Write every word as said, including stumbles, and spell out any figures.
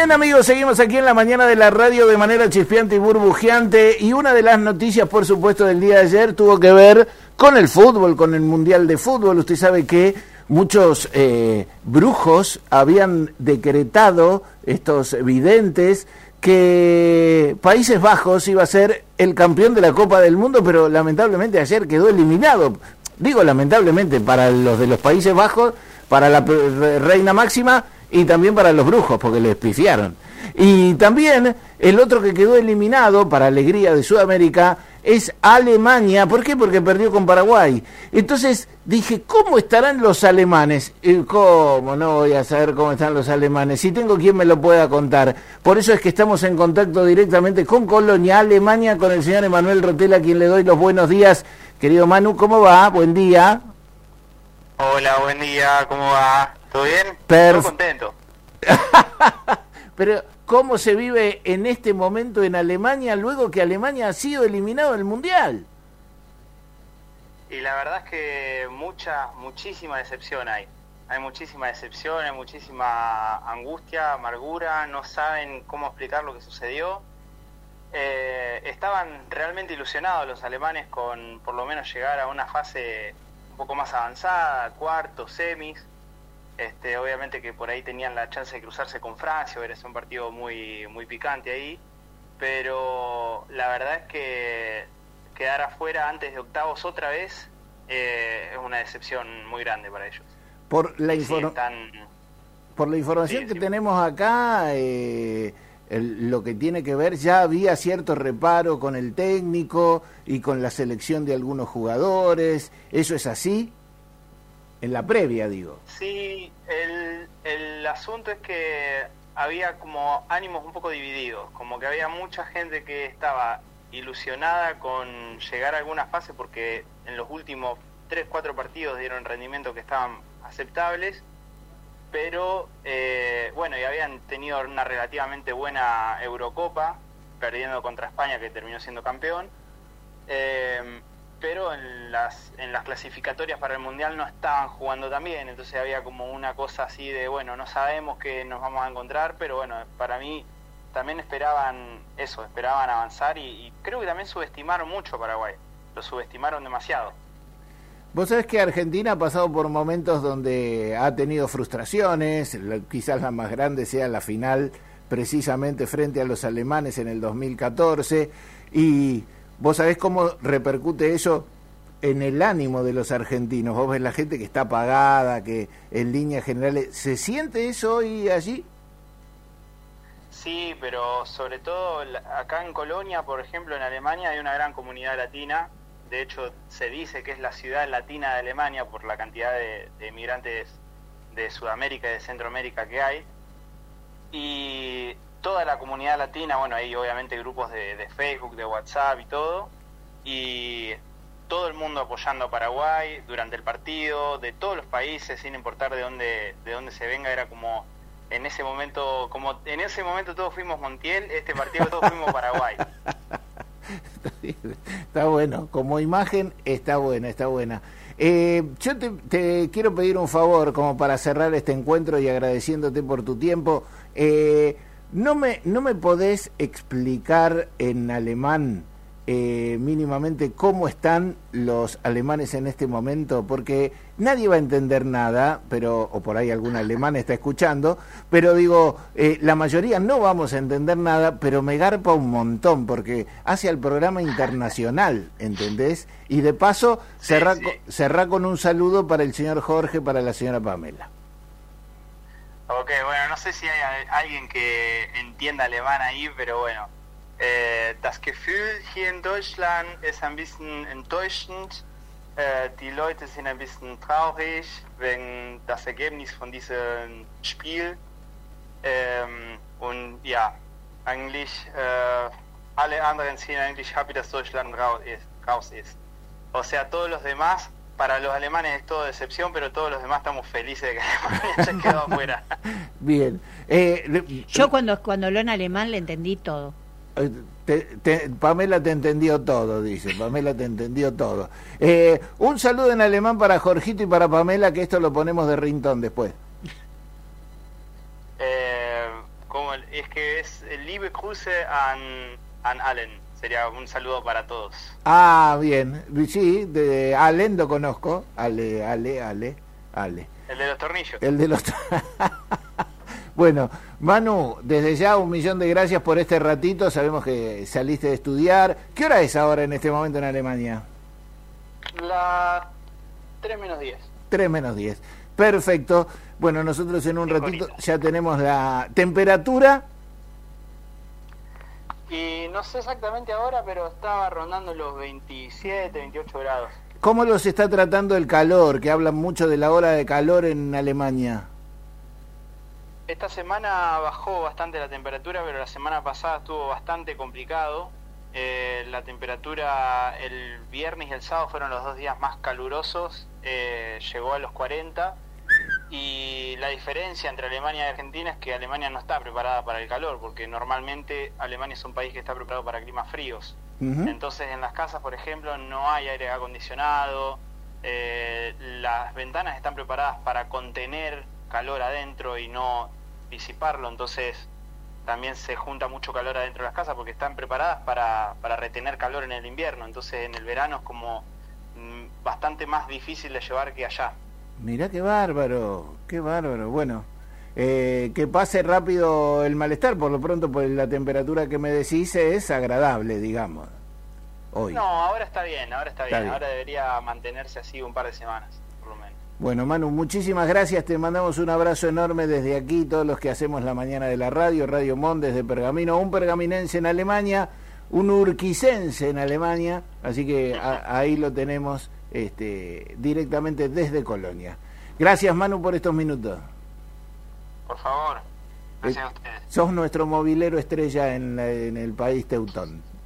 Bien, amigos, seguimos aquí en la mañana de la radio de manera chispeante y burbujeante, y una de las noticias, por supuesto, del día de ayer tuvo que ver con el fútbol, con el Mundial de Fútbol. Usted sabe que muchos eh, brujos habían decretado, estos videntes, que Países Bajos iba a ser el campeón de la Copa del Mundo, pero lamentablemente ayer quedó eliminado. Digo lamentablemente para los de los Países Bajos, para la reina máxima y también para los brujos, porque les pifiaron. Y también el otro que quedó eliminado, para alegría de Sudamérica, es Alemania. ¿Por qué? Porque perdió con Paraguay. Entonces dije, ¿cómo estarán los alemanes? Y ¿cómo? No voy a saber cómo están los alemanes, si tengo quien me lo pueda contar. Por eso es que estamos en contacto directamente con Colonia, Alemania, con el señor Emanuel Rotela, a quien le doy los buenos días. Querido Manu, ¿cómo va? Buen día. Hola, buen día, ¿cómo va? ¿Todo bien? Perf- Estoy contento. Pero, ¿cómo se vive en este momento en Alemania luego que Alemania ha sido eliminado del Mundial? Y la verdad es que mucha, muchísima decepción hay. Hay muchísima decepción, hay muchísima angustia, amargura, no saben cómo explicar lo que sucedió. Eh, estaban realmente ilusionados los alemanes con por lo menos llegar a una fase un poco más avanzada, cuartos, semis. Este, obviamente que por ahí tenían la chance de cruzarse con Francia, hubiera sido un partido muy, muy picante ahí, pero la verdad es que quedar afuera antes de octavos otra vez eh, es una decepción muy grande para ellos. Por la, infor- sí, están... por la información sí, que sí. tenemos acá, eh, el, lo que tiene que ver, ya había cierto reparo con el técnico y con la selección de algunos jugadores. ¿Eso es así? En la previa, digo. Sí, el, el asunto es que había como ánimos un poco divididos, como que había mucha gente que estaba ilusionada con llegar a alguna fase porque en los últimos tres, cuatro partidos dieron rendimientos que estaban aceptables, pero eh, bueno, y habían tenido una relativamente buena Eurocopa, perdiendo contra España, que terminó siendo campeón, eh, pero en las en las clasificatorias para el Mundial no estaban jugando tan bien, entonces había como una cosa así de, bueno, no sabemos qué nos vamos a encontrar, pero bueno, para mí también esperaban eso, esperaban avanzar y, y creo que también subestimaron mucho a Paraguay, lo subestimaron demasiado. Vos sabés que Argentina ha pasado por momentos donde ha tenido frustraciones, quizás la más grande sea la final precisamente frente a los alemanes en el dos mil catorce, y vos sabés cómo repercute eso en el ánimo de los argentinos. Vos ves la gente que está apagada, que en líneas generales, ¿se siente eso hoy allí? Sí, pero sobre todo acá en Colonia, por ejemplo, en Alemania hay una gran comunidad latina. De hecho, se dice que es la ciudad latina de Alemania por la cantidad de, de inmigrantes de Sudamérica y de Centroamérica que hay. Y toda la comunidad latina, bueno, hay obviamente grupos de, de Facebook, de WhatsApp y todo, y todo el mundo apoyando a Paraguay durante el partido, de todos los países, sin importar de dónde, de dónde se venga, era como en ese momento, como en ese momento todos fuimos Montiel, este partido todos fuimos Paraguay. Está bueno, como imagen está buena, está buena. Eh, yo te, te quiero pedir un favor como para cerrar este encuentro y agradeciéndote por tu tiempo. Eh, no me no me podés explicar en alemán eh, mínimamente cómo están los alemanes en este momento, porque nadie va a entender nada, pero o por ahí algún alemán está escuchando, pero digo, eh, la mayoría no vamos a entender nada, pero me garpa un montón, porque hace al programa internacional, ¿entendés? Y de paso, Sí, cerrá, sí. cerrá con un saludo para el señor Jorge, para la señora Pamela. Ok, bueno, no sé si hay alguien que entienda alemán ahí, pero bueno. Eh, das Gefühl hier in Deutschland ist ein bisschen enttäuschend. Äh, die Leute sind ein bisschen traurig wegen das Ergebnis von diesem Spiel. Ähm, und ja, eigentlich äh, alle anderen sind eigentlich happy, dass Deutschland raus ist, raus ist. O sea, todos los demás, para los alemanes es todo decepción, pero todos los demás estamos felices de que Alemania se quedó afuera. Bien. Eh, le, Yo cuando, cuando habló en alemán le entendí todo. Te, te, Pamela te entendió todo, dice. Pamela te entendió todo. Eh, un saludo en alemán para Jorgito y para Pamela, que esto lo ponemos de ringtone después. Eh, como el- es que es el Liebe Grüße an, an allen, sería un saludo para todos. Ah, bien. Sí, de Allen lo conozco. Ale, Ale, Ale, Ale. El de los tornillos. El de los... Bueno, Manu, desde ya un millón de gracias por este ratito. Sabemos que saliste de estudiar. ¿Qué hora es ahora en este momento en Alemania? La tres menos diez. tres menos diez. Perfecto. Bueno, nosotros en un Cinco ratito horitas. ya tenemos la temperatura. Y no sé exactamente ahora, pero estaba rondando los veintisiete, veintiocho grados. ¿Cómo los está tratando el calor? Que hablan mucho de la ola de calor en Alemania. Esta semana bajó bastante la temperatura, pero la semana pasada estuvo bastante complicado. Eh, la temperatura el viernes y el sábado fueron los dos días más calurosos, eh, llegó a los cuarenta, y la diferencia entre Alemania y Argentina es que Alemania no está preparada para el calor, porque normalmente Alemania es un país que está preparado para climas fríos. Ujú. Entonces en las casas, por ejemplo, no hay aire acondicionado, eh, las ventanas están preparadas para contener calor adentro y no disiparlo, entonces también se junta mucho calor adentro de las casas porque están preparadas para, para retener calor en el invierno, entonces en el verano es como mm, bastante más difícil de llevar que allá. Mirá qué bárbaro, qué bárbaro. Bueno, eh, que pase rápido el malestar, por lo pronto, por la temperatura que me decís es agradable, digamos, hoy. No, ahora está bien, ahora está bien, Está bien. ahora debería mantenerse así un par de semanas, por lo menos. Bueno, Manu, muchísimas gracias, te mandamos un abrazo enorme desde aquí, todos los que hacemos la mañana de la radio, Radio Mon desde Pergamino, un pergaminense en Alemania, un urquicense en Alemania, así que a- ahí lo tenemos este, directamente desde Colonia. Gracias, Manu, por estos minutos. Por favor, gracias a ustedes. Sos nuestro movilero estrella en, la- en el país teutón.